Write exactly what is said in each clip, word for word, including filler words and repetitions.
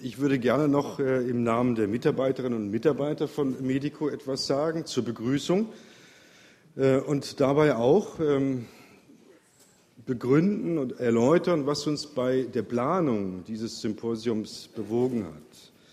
Ich würde gerne noch im Namen der Mitarbeiterinnen und Mitarbeiter von Medico etwas sagen zur Begrüßung und dabei auch begründen und erläutern, was uns bei der Planung dieses Symposiums bewogen hat.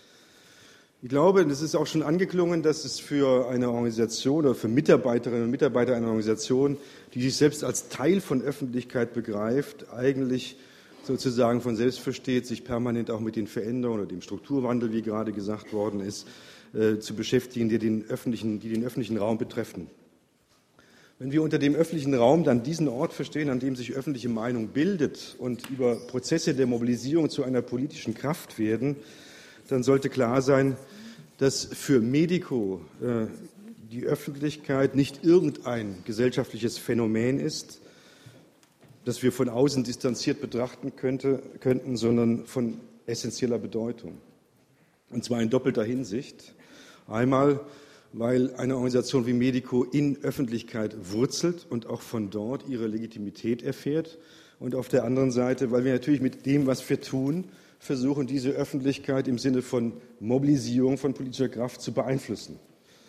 Ich glaube, es ist auch schon angeklungen, dass es für eine Organisation oder für Mitarbeiterinnen und Mitarbeiter einer Organisation, die sich selbst als Teil von Öffentlichkeit begreift, eigentlich sozusagen von selbst versteht, sich permanent auch mit den Veränderungen oder dem Strukturwandel, wie gerade gesagt worden ist, äh, zu beschäftigen, die den öffentlichen, die den öffentlichen Raum betreffen. Wenn wir unter dem öffentlichen Raum dann diesen Ort verstehen, an dem sich öffentliche Meinung bildet und über Prozesse der Mobilisierung zu einer politischen Kraft werden, dann sollte klar sein, dass für Medico äh, die Öffentlichkeit nicht irgendein gesellschaftliches Phänomen ist, das wir von außen distanziert betrachten könnte, könnten, sondern von essentieller Bedeutung. Und zwar in doppelter Hinsicht. Einmal, weil eine Organisation wie Medico in Öffentlichkeit wurzelt und auch von dort ihre Legitimität erfährt. Und auf der anderen Seite, weil wir natürlich mit dem, was wir tun, versuchen, diese Öffentlichkeit im Sinne von Mobilisierung von politischer Kraft zu beeinflussen.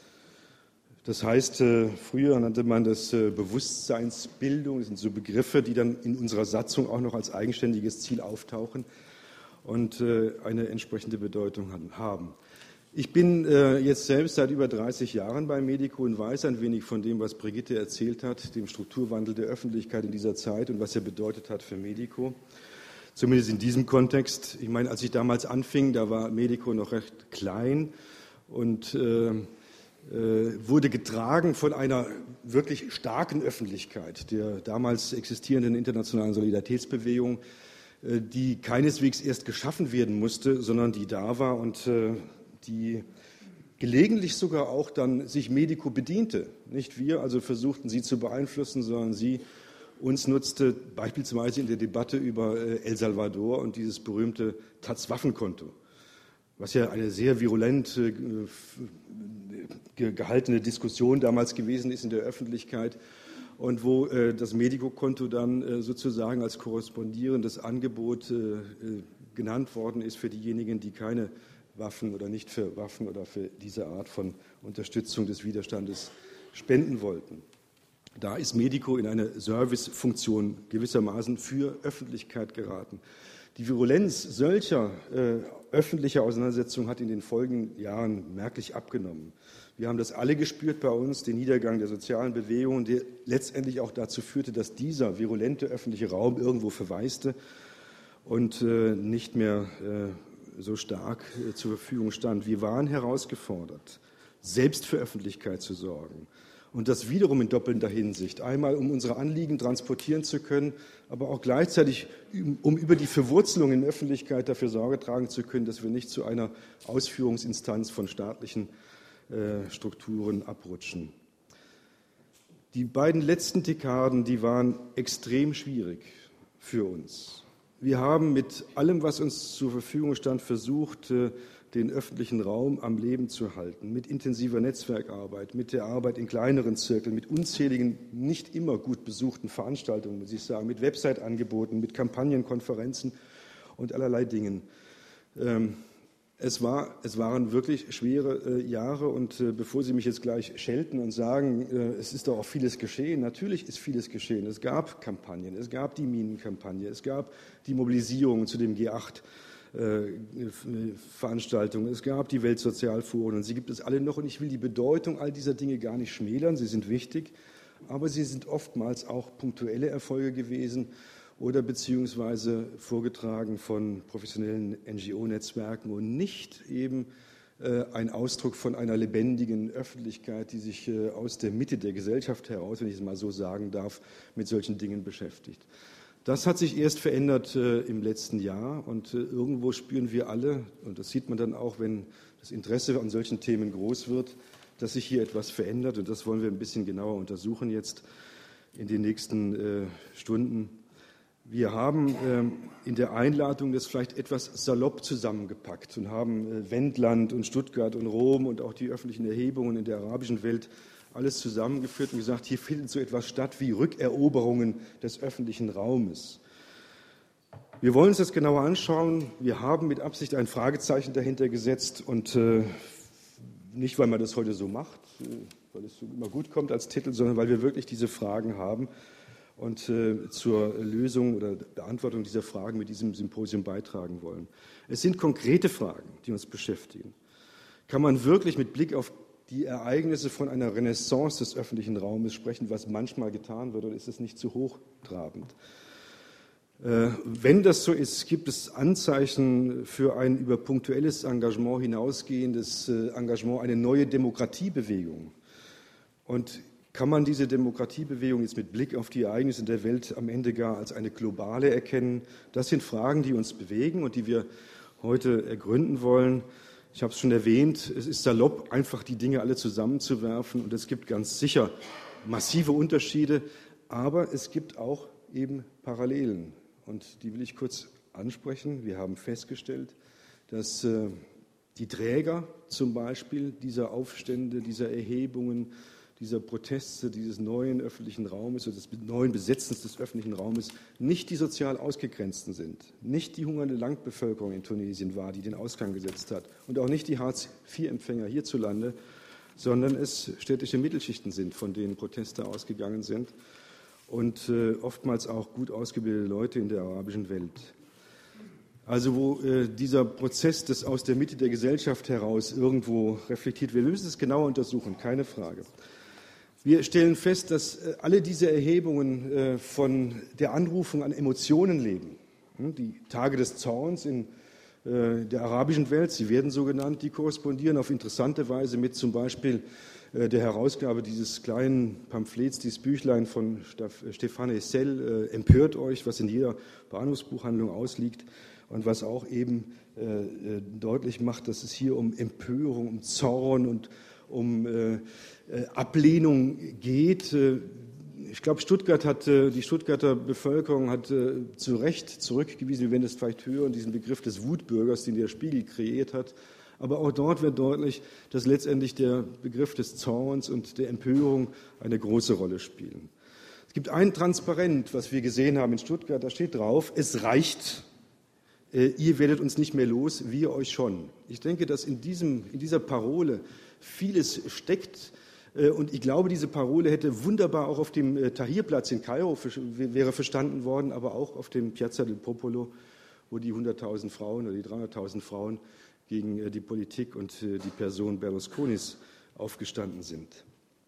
Das heißt, früher nannte man das Bewusstseinsbildung. Das sind so Begriffe, die dann in unserer Satzung auch noch als eigenständiges Ziel auftauchen und eine entsprechende Bedeutung haben. Ich bin jetzt selbst seit über dreißig Jahren bei Medico und weiß ein wenig von dem, was Brigitte erzählt hat, dem Strukturwandel der Öffentlichkeit in dieser Zeit und was er bedeutet hat für Medico. Zumindest in diesem Kontext. Ich meine, als ich damals anfing, da war Medico noch recht klein und äh, wurde getragen von einer wirklich starken Öffentlichkeit der damals existierenden internationalen Solidaritätsbewegung, die keineswegs erst geschaffen werden musste, sondern die da war und die gelegentlich sogar auch dann sich Medico bediente. Nicht wir also versuchten, sie zu beeinflussen, sondern sie uns nutzte, beispielsweise in der Debatte über El Salvador und dieses berühmte Taz-Waffenkonto, was ja eine sehr virulent äh, gehaltene Diskussion damals gewesen ist in der Öffentlichkeit und wo äh, das Medico-Konto dann äh, sozusagen als korrespondierendes Angebot äh, genannt worden ist für diejenigen, die keine Waffen oder nicht für Waffen oder für diese Art von Unterstützung des Widerstandes spenden wollten. Da ist Medico in eine Servicefunktion gewissermaßen für Öffentlichkeit geraten. Die Virulenz solcher äh, öffentlicher Auseinandersetzungen hat in den folgenden Jahren merklich abgenommen. Wir haben das alle gespürt bei uns, den Niedergang der sozialen Bewegungen, der letztendlich auch dazu führte, dass dieser virulente öffentliche Raum irgendwo verwaiste und äh, nicht mehr äh, so stark äh, zur Verfügung stand. Wir waren herausgefordert, selbst für Öffentlichkeit zu sorgen. Und das wiederum in doppelter Hinsicht. Einmal, um unsere Anliegen transportieren zu können, aber auch gleichzeitig, um über die Verwurzelung in der Öffentlichkeit dafür Sorge tragen zu können, dass wir nicht zu einer Ausführungsinstanz von staatlichen äh, Strukturen abrutschen. Die beiden letzten Dekaden, die waren extrem schwierig für uns. Wir haben mit allem, was uns zur Verfügung stand, versucht, äh, den öffentlichen Raum am Leben zu halten, mit intensiver Netzwerkarbeit, mit der Arbeit in kleineren Zirkeln, mit unzähligen, nicht immer gut besuchten Veranstaltungen, muss ich sagen, mit Website-Angeboten, mit Kampagnen, Konferenzen und allerlei Dingen. Es, war, es waren wirklich schwere Jahre und bevor Sie mich jetzt gleich schelten und sagen, es ist doch auch vieles geschehen, natürlich ist vieles geschehen. Es gab Kampagnen, es gab die Minenkampagne, es gab die Mobilisierung zu dem G acht Veranstaltungen, es gab die Weltsozialforen und sie gibt es alle noch und ich will die Bedeutung all dieser Dinge gar nicht schmälern, sie sind wichtig, aber sie sind oftmals auch punktuelle Erfolge gewesen oder beziehungsweise vorgetragen von professionellen N G O-Netzwerken und nicht eben äh, ein Ausdruck von einer lebendigen Öffentlichkeit, die sich äh, aus der Mitte der Gesellschaft heraus, wenn ich es mal so sagen darf, mit solchen Dingen beschäftigt. Das hat sich erst verändert äh, im letzten Jahr und äh, irgendwo spüren wir alle, und das sieht man dann auch, wenn das Interesse an solchen Themen groß wird, dass sich hier etwas verändert und das wollen wir ein bisschen genauer untersuchen jetzt in den nächsten äh, Stunden. Wir haben äh, in der Einladung das vielleicht etwas salopp zusammengepackt und haben äh, Wendland und Stuttgart und Rom und auch die öffentlichen Erhebungen in der arabischen Welt alles zusammengeführt und gesagt, hier findet so etwas statt wie Rückeroberungen des öffentlichen Raumes. Wir wollen uns das genauer anschauen. Wir haben mit Absicht ein Fragezeichen dahinter gesetzt und äh, nicht, weil man das heute so macht, äh, weil es so immer gut kommt als Titel, sondern weil wir wirklich diese Fragen haben und äh, zur Lösung oder Beantwortung dieser Fragen mit diesem Symposium beitragen wollen. Es sind konkrete Fragen, die uns beschäftigen. Kann man wirklich mit Blick auf die Ereignisse von einer Renaissance des öffentlichen Raumes sprechen, was manchmal getan wird, oder ist es nicht zu hochtrabend? Wenn das so ist, gibt es Anzeichen für ein über punktuelles Engagement hinausgehendes Engagement, eine neue Demokratiebewegung. Und kann man diese Demokratiebewegung jetzt mit Blick auf die Ereignisse in der Welt am Ende gar als eine globale erkennen? Das sind Fragen, die uns bewegen und die wir heute ergründen wollen. Ich habe es schon erwähnt, es ist salopp, einfach die Dinge alle zusammenzuwerfen und es gibt ganz sicher massive Unterschiede, aber es gibt auch eben Parallelen. Und die will ich kurz ansprechen. Wir haben festgestellt, dass äh, die Träger zum Beispiel dieser Aufstände, dieser Erhebungen, dieser Proteste, dieses neuen öffentlichen Raumes oder des neuen Besetzens des öffentlichen Raumes nicht die sozial Ausgegrenzten sind, nicht die hungernde Landbevölkerung in Tunesien war, die den Ausgang gesetzt hat und auch nicht die Hartz vier Empfänger hierzulande, sondern es städtische Mittelschichten sind, von denen Proteste ausgegangen sind. Und äh, oftmals auch gut ausgebildete Leute in der arabischen Welt. Also wo äh, dieser Prozess des aus der Mitte der Gesellschaft heraus irgendwo reflektiert, wir müssen es genauer untersuchen, keine Frage. Wir stellen fest, dass äh, alle diese Erhebungen äh, von der Anrufung an Emotionen leben. Hm, die Tage des Zorns in äh, der arabischen Welt, sie werden so genannt, die korrespondieren auf interessante Weise mit zum Beispiel der Herausgabe dieses kleinen Pamphlets, dieses Büchlein von Stéphane Hessel, äh, empört euch, was in jeder Bahnhofsbuchhandlung ausliegt und was auch eben äh, deutlich macht, dass es hier um Empörung, um Zorn und um äh, Ablehnung geht. Ich glaube, Stuttgart hat, die Stuttgarter Bevölkerung hat zu Recht zurückgewiesen, wir werden das vielleicht hören, diesen Begriff des Wutbürgers, den der Spiegel kreiert hat. Aber auch dort wird deutlich, dass letztendlich der Begriff des Zorns und der Empörung eine große Rolle spielen. Es gibt ein Transparent, was wir gesehen haben in Stuttgart, da steht drauf, es reicht, äh, ihr werdet uns nicht mehr los, wir euch schon. Ich denke, dass in, diesem, in dieser Parole vieles steckt äh, und ich glaube, diese Parole hätte wunderbar auch auf dem äh, Tahrirplatz in Kairo für, wäre verstanden worden, aber auch auf dem Piazza del Popolo, wo die hunderttausend Frauen oder die dreihunderttausend Frauen gegen die Politik und die Person Berlusconis aufgestanden sind.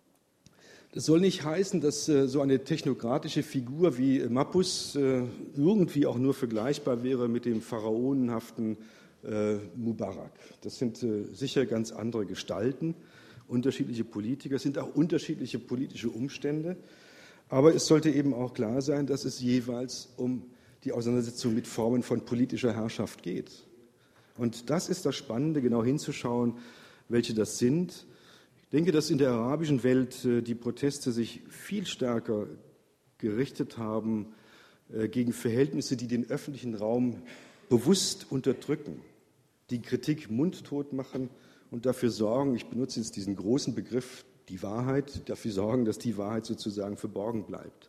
Das soll nicht heißen, dass so eine technokratische Figur wie Mappus irgendwie auch nur vergleichbar wäre mit dem pharaonenhaften Mubarak. Das sind sicher ganz andere Gestalten, unterschiedliche Politiker, es sind auch unterschiedliche politische Umstände. Aber es sollte eben auch klar sein, dass es jeweils um die Auseinandersetzung mit Formen von politischer Herrschaft geht. Und das ist das Spannende, genau hinzuschauen, welche das sind. Ich denke, dass in der arabischen Welt die Proteste sich viel stärker gerichtet haben gegen Verhältnisse, die den öffentlichen Raum bewusst unterdrücken, die Kritik mundtot machen und dafür sorgen, ich benutze jetzt diesen großen Begriff, die Wahrheit, dafür sorgen, dass die Wahrheit sozusagen verborgen bleibt.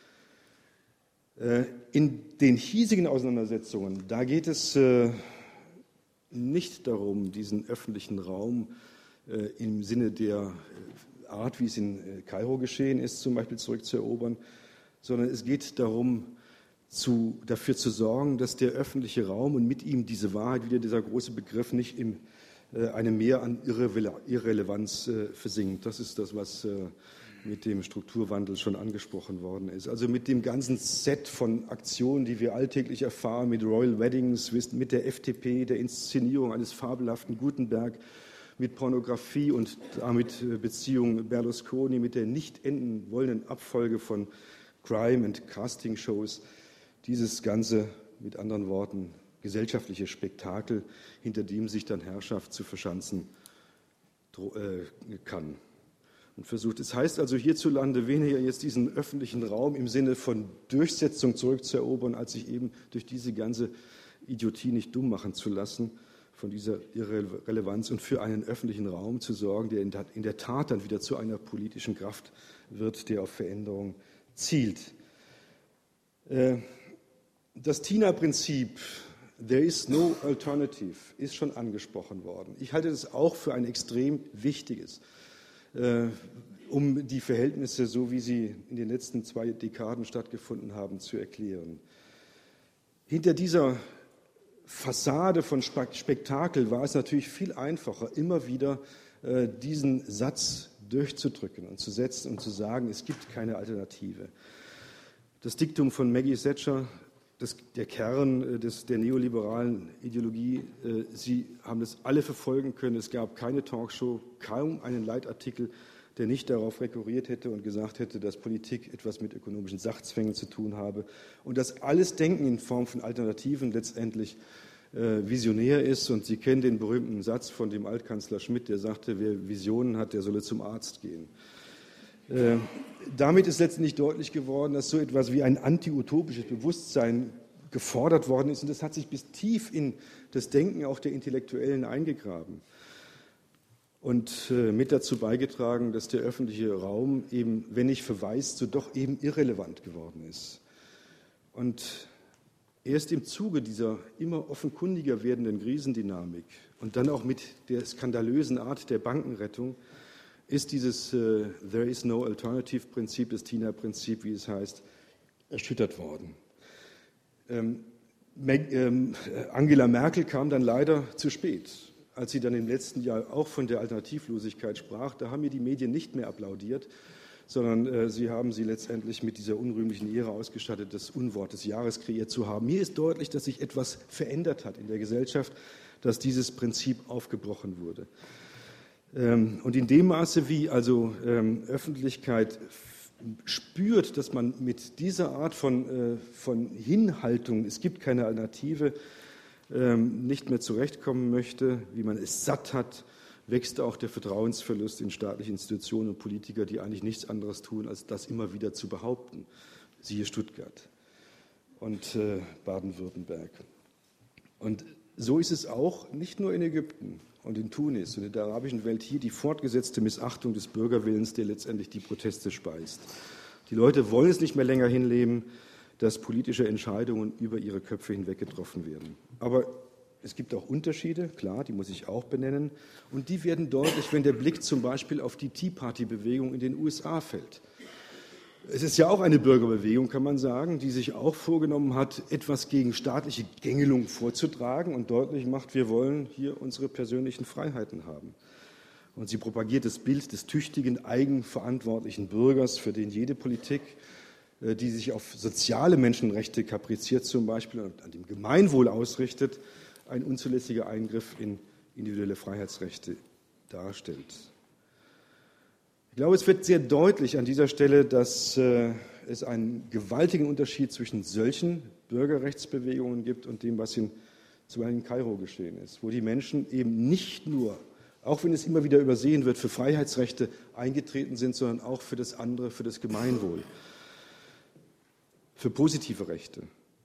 In den hiesigen Auseinandersetzungen, da geht es nicht darum, diesen öffentlichen Raum äh, im Sinne der Art, wie es in äh, Kairo geschehen ist, zum Beispiel zurückzuerobern, sondern es geht darum, zu, dafür zu sorgen, dass der öffentliche Raum und mit ihm diese Wahrheit, wieder dieser große Begriff, nicht in äh, einem Meer an Irre- Irrelevanz äh, versinkt. Das ist das, was äh, mit dem Strukturwandel schon angesprochen worden ist. Also mit dem ganzen Set von Aktionen, die wir alltäglich erfahren, mit Royal Weddings, mit der F D P, der Inszenierung eines fabelhaften Gutenberg, mit Pornografie und damit Beziehung Berlusconi, mit der nicht enden wollenden Abfolge von Crime- und Casting-Shows. Dieses ganze, mit anderen Worten, gesellschaftliche Spektakel, hinter dem sich dann Herrschaft zu verschanzen kann. Und versucht. Es heißt also hierzulande weniger jetzt diesen öffentlichen Raum im Sinne von Durchsetzung zurückzuerobern, als sich eben durch diese ganze Idiotie nicht dumm machen zu lassen, von dieser Irrelevanz und für einen öffentlichen Raum zu sorgen, der in der Tat dann wieder zu einer politischen Kraft wird, der auf Veränderung zielt. Das Tina-Prinzip, there is no alternative, ist schon angesprochen worden. Ich halte das auch für ein extrem wichtiges, äh, um die Verhältnisse, so wie sie in den letzten zwei Dekaden stattgefunden haben, zu erklären. Hinter dieser Fassade von Spektakel war es natürlich viel einfacher, immer wieder äh, diesen Satz durchzudrücken und zu setzen und zu sagen, es gibt keine Alternative. Das Diktum von Maggie Thatcher, das, der Kern des, der neoliberalen Ideologie, äh, Sie haben das alle verfolgen können. Es gab keine Talkshow, kaum einen Leitartikel, der nicht darauf rekurriert hätte und gesagt hätte, dass Politik etwas mit ökonomischen Sachzwängen zu tun habe und dass alles Denken in Form von Alternativen letztendlich äh, visionär ist. Und Sie kennen den berühmten Satz von dem Altkanzler Schmidt, der sagte, wer Visionen hat, der solle zum Arzt gehen. Äh, damit ist letztendlich deutlich geworden, dass so etwas wie ein anti-utopisches Bewusstsein gefordert worden ist. Und das hat sich bis tief in das Denken auch der Intellektuellen eingegraben und äh, mit dazu beigetragen, dass der öffentliche Raum eben, wenn nicht verwaist, so doch eben irrelevant geworden ist. Und erst im Zuge dieser immer offenkundiger werdenden Krisendynamik und dann auch mit der skandalösen Art der Bankenrettung ist dieses äh, There is no alternative Prinzip, das Tina-Prinzip, wie es heißt, erschüttert worden. Ähm, ähm, Angela Merkel kam dann leider zu spät. Als sie dann im letzten Jahr auch von der Alternativlosigkeit sprach, da haben mir die Medien nicht mehr applaudiert, sondern äh, sie haben sie letztendlich mit dieser unrühmlichen Ehre ausgestattet, das Unwort des Jahres kreiert zu haben. Mir ist deutlich, dass sich etwas verändert hat in der Gesellschaft, dass dieses Prinzip aufgebrochen wurde. Und in dem Maße, wie also ähm, Öffentlichkeit spürt, dass man mit dieser Art von, äh, von Hinhaltung, es gibt keine Alternative, ähm, nicht mehr zurechtkommen möchte, wie man es satt hat, wächst auch der Vertrauensverlust in staatliche Institutionen und Politiker, die eigentlich nichts anderes tun, als das immer wieder zu behaupten. Siehe Stuttgart und äh, Baden-Württemberg. Und so ist es auch nicht nur in Ägypten und in Tunis und in der arabischen Welt hier die fortgesetzte Missachtung des Bürgerwillens, der letztendlich die Proteste speist. Die Leute wollen es nicht mehr länger hinleben, dass politische Entscheidungen über ihre Köpfe hinweg getroffen werden. Aber es gibt auch Unterschiede, klar, die muss ich auch benennen. Und die werden deutlich, wenn der Blick zum Beispiel auf die Tea Party-Bewegung in den U S A fällt. Es ist ja auch eine Bürgerbewegung, kann man sagen, die sich auch vorgenommen hat, etwas gegen staatliche Gängelung vorzutragen und deutlich macht, wir wollen hier unsere persönlichen Freiheiten haben. Und sie propagiert das Bild des tüchtigen, eigenverantwortlichen Bürgers, für den jede Politik, die sich auf soziale Menschenrechte kapriziert zum Beispiel und an dem Gemeinwohl ausrichtet, ein unzulässiger Eingriff in individuelle Freiheitsrechte darstellt. Ich glaube, es wird sehr deutlich an dieser Stelle, dass äh, es einen gewaltigen Unterschied zwischen solchen Bürgerrechtsbewegungen gibt und dem, was in, zum Beispiel in Kairo geschehen ist, wo die Menschen eben nicht nur, auch wenn es immer wieder übersehen wird, für Freiheitsrechte eingetreten sind, sondern auch für das andere, für das Gemeinwohl, für positive Rechte.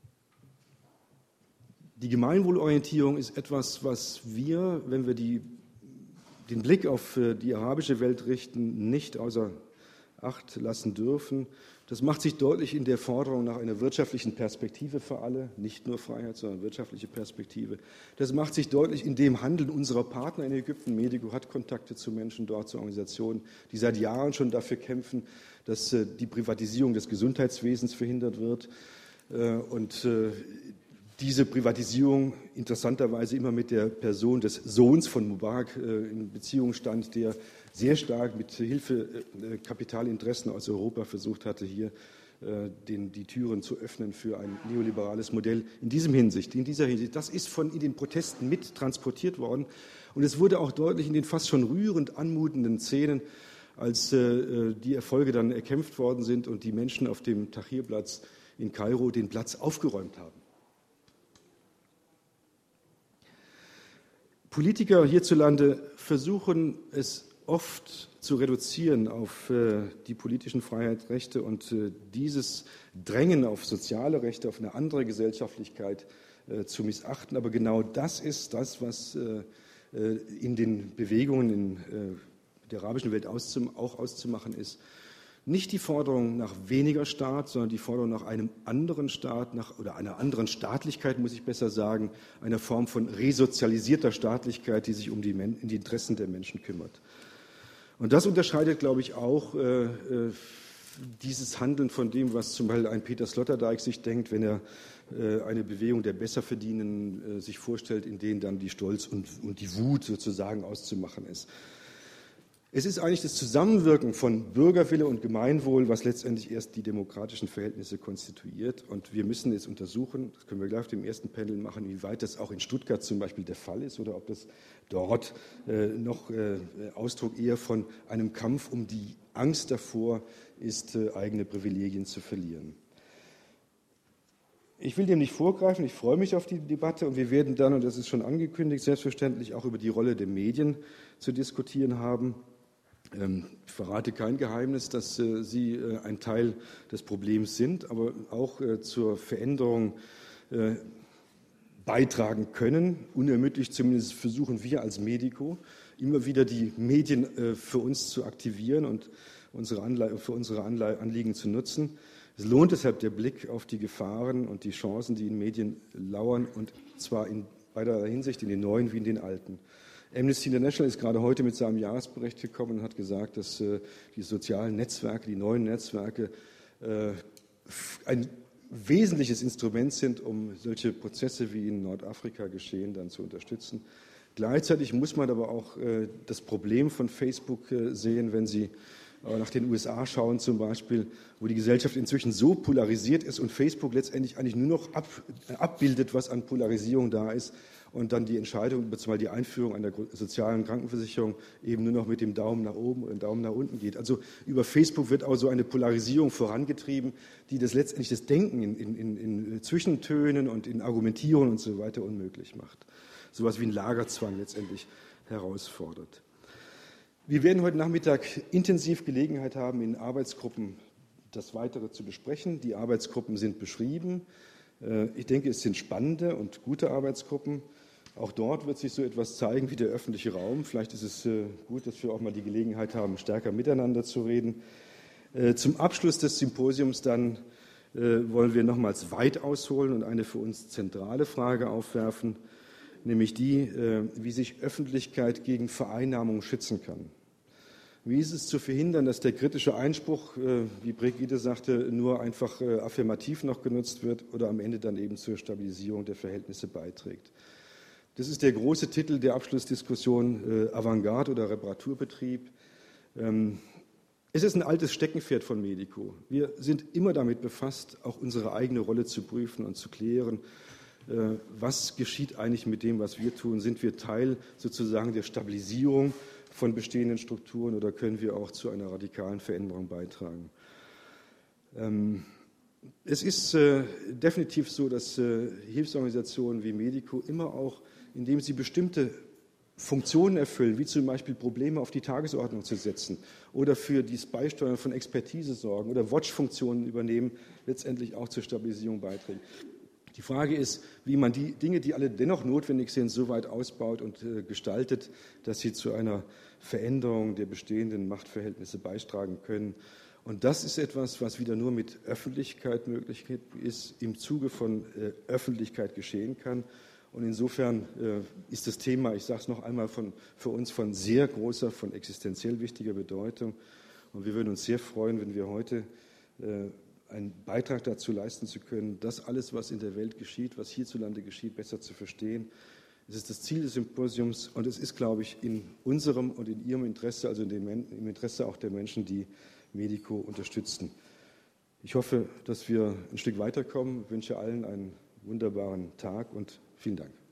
Die Gemeinwohlorientierung ist etwas, was wir, wenn wir die den Blick auf die arabische Welt richten, nicht außer Acht lassen dürfen. Das macht sich deutlich in der Forderung nach einer wirtschaftlichen Perspektive für alle, nicht nur Freiheit, sondern wirtschaftliche Perspektive. Das macht sich deutlich in dem Handeln unserer Partner in Ägypten. Medico hat Kontakte zu Menschen dort, zu Organisationen, die seit Jahren schon dafür kämpfen, dass die Privatisierung des Gesundheitswesens verhindert wird. Und diese Privatisierung interessanterweise immer mit der Person des Sohns von Mubarak äh, in Beziehung stand, der sehr stark mit Hilfe äh, Kapitalinteressen aus Europa versucht hatte, hier äh, den, die Türen zu öffnen für ein neoliberales Modell. In diesem Hinsicht, in dieser Hinsicht, das ist von in den Protesten mit transportiert worden. Und es wurde auch deutlich in den fast schon rührend anmutenden Szenen, als äh, die Erfolge dann erkämpft worden sind und die Menschen auf dem Tahrirplatz in Kairo den Platz aufgeräumt haben. Politiker hierzulande versuchen es oft zu reduzieren auf äh, die politischen Freiheitsrechte und äh, dieses Drängen auf soziale Rechte, auf eine andere Gesellschaftlichkeit äh, zu missachten. Aber genau das ist das, was äh, in den Bewegungen in äh, der arabischen Welt auszum- auch auszumachen ist, nicht die Forderung nach weniger Staat, sondern die Forderung nach einem anderen Staat, nach, oder einer anderen Staatlichkeit, muss ich besser sagen, einer Form von resozialisierter Staatlichkeit, die sich um die, Men- die Interessen der Menschen kümmert. Und das unterscheidet, glaube ich, auch äh, äh, dieses Handeln von dem, was zum Beispiel ein Peter Sloterdijk sich denkt, wenn er äh, eine Bewegung der Besserverdienenden äh, sich vorstellt, in denen dann die Stolz und, und die Wut sozusagen auszumachen ist. Es ist eigentlich das Zusammenwirken von Bürgerwille und Gemeinwohl, was letztendlich erst die demokratischen Verhältnisse konstituiert. Und wir müssen jetzt untersuchen, das können wir gleich auf dem ersten Panel machen, wie weit das auch in Stuttgart zum Beispiel der Fall ist oder ob das dort äh, noch äh, Ausdruck eher von einem Kampf um die Angst davor ist, äh, eigene Privilegien zu verlieren. Ich will dem nicht vorgreifen, ich freue mich auf die Debatte und wir werden dann, und das ist schon angekündigt, selbstverständlich auch über die Rolle der Medien zu diskutieren haben. Ich verrate kein Geheimnis, dass äh, Sie äh, ein Teil des Problems sind, aber auch äh, zur Veränderung äh, beitragen können. Unermüdlich zumindest versuchen wir als Medico, immer wieder die Medien äh, für uns zu aktivieren und unsere Anle- für unsere Anle- Anliegen zu nutzen. Es lohnt deshalb der Blick auf die Gefahren und die Chancen, die in Medien lauern, und zwar in beider Hinsicht, in den neuen wie in den alten. Amnesty International ist gerade heute mit seinem Jahresbericht gekommen und hat gesagt, dass äh, die sozialen Netzwerke, die neuen Netzwerke, äh, ein wesentliches Instrument sind, um solche Prozesse wie in Nordafrika geschehen, dann zu unterstützen. Gleichzeitig muss man aber auch äh, das Problem von Facebook äh, sehen, wenn Sie äh, nach den U S A schauen zum Beispiel, wo die Gesellschaft inzwischen so polarisiert ist und Facebook letztendlich eigentlich nur noch ab, äh, abbildet, was an Polarisierung da ist, und dann die Entscheidung, beziehungsweise die Einführung einer sozialen Krankenversicherung eben nur noch mit dem Daumen nach oben oder dem Daumen nach unten geht. Also über Facebook wird auch so eine Polarisierung vorangetrieben, die das letztendlich das Denken in, in, in Zwischentönen und in Argumentierung und so weiter unmöglich macht. So etwas wie ein Lagerzwang letztendlich herausfordert. Wir werden heute Nachmittag intensiv Gelegenheit haben, in Arbeitsgruppen das Weitere zu besprechen. Die Arbeitsgruppen sind beschrieben. Ich denke, es sind spannende und gute Arbeitsgruppen. Auch dort wird sich so etwas zeigen wie der öffentliche Raum. Vielleicht ist es gut, dass wir auch mal die Gelegenheit haben, stärker miteinander zu reden. Zum Abschluss des Symposiums dann wollen wir nochmals weit ausholen und eine für uns zentrale Frage aufwerfen, nämlich die, wie sich Öffentlichkeit gegen Vereinnahmung schützen kann. Wie ist es zu verhindern, dass der kritische Einspruch, wie Brigitte sagte, nur einfach affirmativ noch genutzt wird oder am Ende dann eben zur Stabilisierung der Verhältnisse beiträgt? Das ist der große Titel der Abschlussdiskussion, Avantgarde oder Reparaturbetrieb. Es ist ein altes Steckenpferd von Medico. Wir sind immer damit befasst, auch unsere eigene Rolle zu prüfen und zu klären. Was geschieht eigentlich mit dem, was wir tun? Sind wir Teil sozusagen der Stabilisierung von bestehenden Strukturen oder können wir auch zu einer radikalen Veränderung beitragen? Es ist definitiv so, dass Hilfsorganisationen wie Medico immer auch, indem sie bestimmte Funktionen erfüllen, wie zum Beispiel Probleme auf die Tagesordnung zu setzen oder für das Beisteuern von Expertise sorgen oder Watch-Funktionen übernehmen, letztendlich auch zur Stabilisierung beitragen. Die Frage ist, wie man die Dinge, die alle dennoch notwendig sind, so weit ausbaut und äh, gestaltet, dass sie zu einer Veränderung der bestehenden Machtverhältnisse beitragen können. Und das ist etwas, was wieder nur mit Öffentlichkeit möglich ist, im Zuge von äh, Öffentlichkeit geschehen kann. Und insofern äh, ist das Thema, ich sage es noch einmal, von, für uns von sehr großer, von existenziell wichtiger Bedeutung. Und wir würden uns sehr freuen, wenn wir heute äh, einen Beitrag dazu leisten zu können, das alles, was in der Welt geschieht, was hierzulande geschieht, besser zu verstehen. Es ist das Ziel des Symposiums und es ist, glaube ich, in unserem und in Ihrem Interesse, also in dem, im Interesse auch der Menschen, die Medico unterstützen. Ich hoffe, dass wir ein Stück weiterkommen. Ich wünsche allen einen wunderbaren Tag und vielen Dank.